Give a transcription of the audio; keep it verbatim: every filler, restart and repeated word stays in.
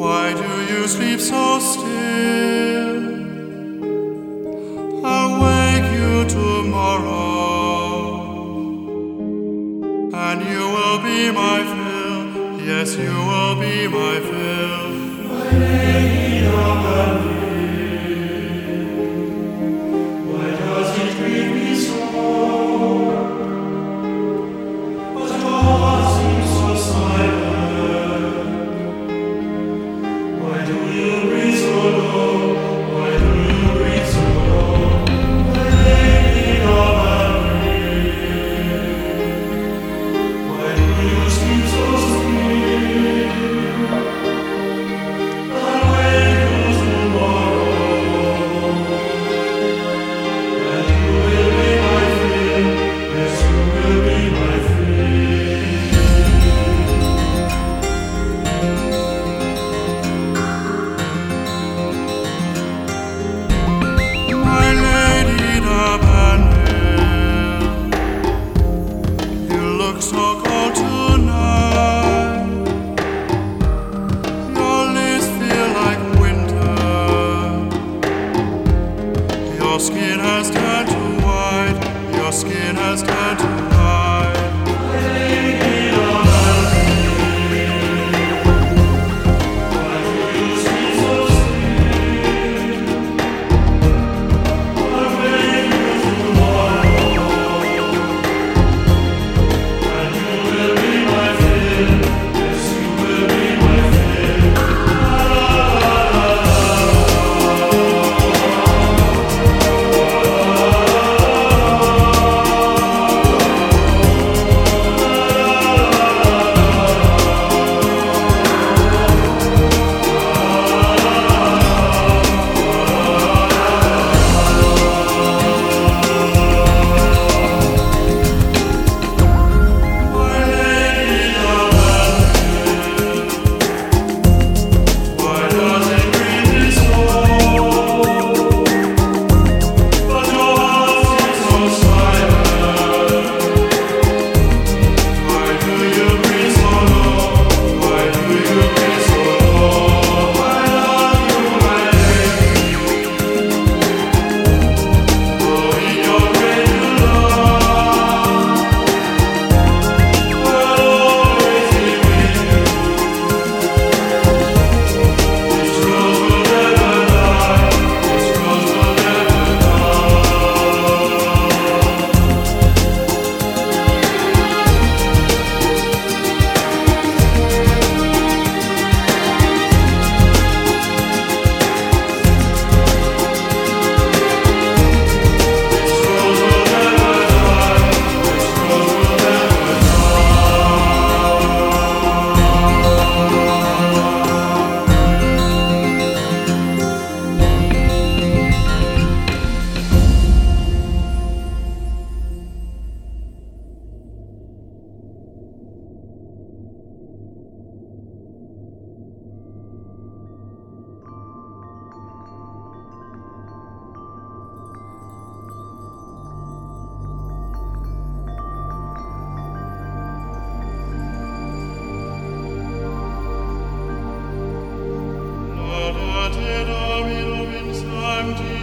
Why do you sleep so still? I'll wake you tomorrow, and you will be my fill. Yes, you will be my fill. My lady of the why does it grieve me so? But your heart seems so silent. Why do you breathe so low? Why do you breathe so low? My lady of the why do you sleep so still? I'll wake you tomorrow, and you will be my fill. Yes, you will be my fill. My lady Nabanel, you look so cold tonight. Your lips feel like winter. Your skin has turned to white. Your skin has turned to white. My lady why do you sleep so still? I'll wake you tomorrow, and you will be my fill. Yes, you will be my fill. My lady why does it grieve me so? But your heart seems so silent. Why do you breathe so low? Why do you breathe so low? I love you, my lady. Oh, in your great love, I'll always be with you. This rose will never die. This rose will never Laudate Domino in sancti